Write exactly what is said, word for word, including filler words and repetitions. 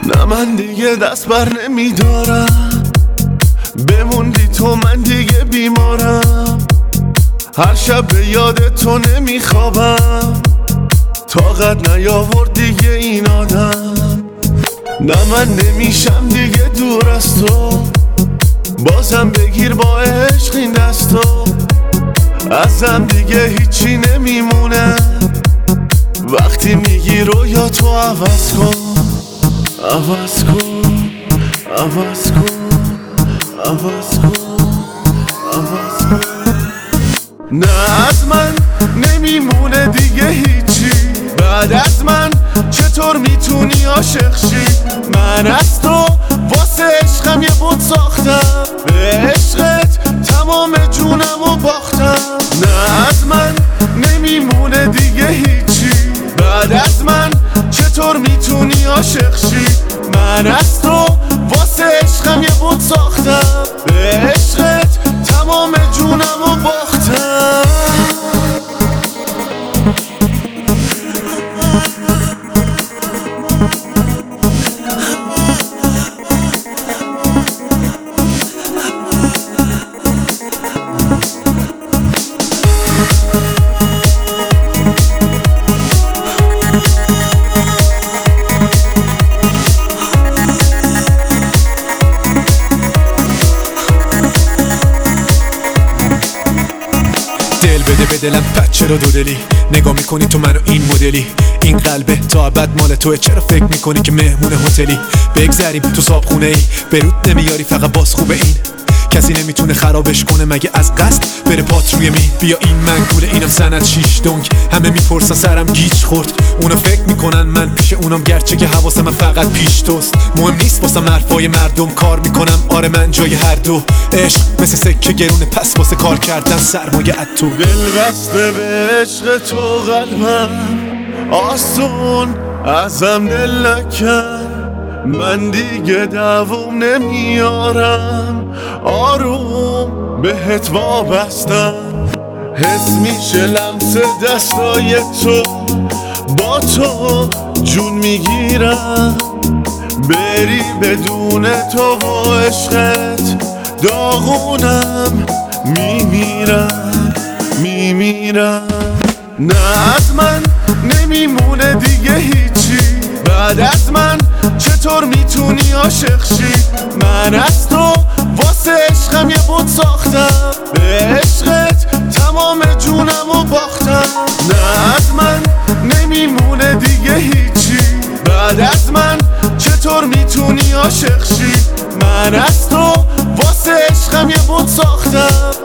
نه من دیگه دست بر نمیدارم، بموندی تو من دیگه بیمارم. هر شب به یاد تو نمیخوابم، طاقت نیاورد دیگه این آدم. نه من نمیشم دیگه دور از تو، بازم بگیر با عشق این دستو. ازم دیگه هیچی نمیمونه، وقتی میگی رویا تو عوض کن، عوض کن، عوض کن، عوض کن، عوض کن. نه از من نمیمونه دیگه هیچی، بعد از من چطور میتونی عاشق شی؟ من از تو واسه عشقم یه بود ساختم، به عشقت تمام جونمو باختم. نه از من نمیمونه دیگه هیچی، بعد از من چطور میتونی عاشق شی؟ من از تو واسه عشقم یه بود ساختم، به عشقت تمام جونمو باختم. دل بده به دلم پد چرا دو دلی نگاه میکنی تو منو این مدلی؟ این قلبه تا ابد مال توه، چرا فکر میکنی که مهمون هتلی؟ بگذریم تو صابخونه ای برود نمیاری، فقط باز خوبه این کسی نمیتونه خرابش کنه مگه از قصد بره پات روی می. بیا این منگوله اینم سند شیش دنگ، همه میپرسن سرم گیج خورد، اونا فکر میکنن من پیش اونام، گرچه که حواس من فقط پیش توست. مهم نیست واسم حرفای مردم، کار میکنم آره من جای هر دو. عشق مثل سکه گرونه، پس واسه کار کردن سرمایه ات تو. دل بسته به عشق تو قلبم، آسون ازم دل نکن، من دیگه دووم نمیارم، آروم بهت وابستم. حس میشه لمس دستای تو، با تو جون میگیرم، بری بدون تو و عشقت داغونم، میمیرم میمیرم. نه از من نمیمونه دیگه هیچی، بعد از من چطور میتونی عاشق شی؟ من از تو واسه عشقم یه بود ساختم، به عشقت تمام جونمو باختم. نه از من نمیمونه دیگه هیچی، بعد از من چطور میتونی عاشق شی؟ من از تو واسه عشقم یه بود ساختم،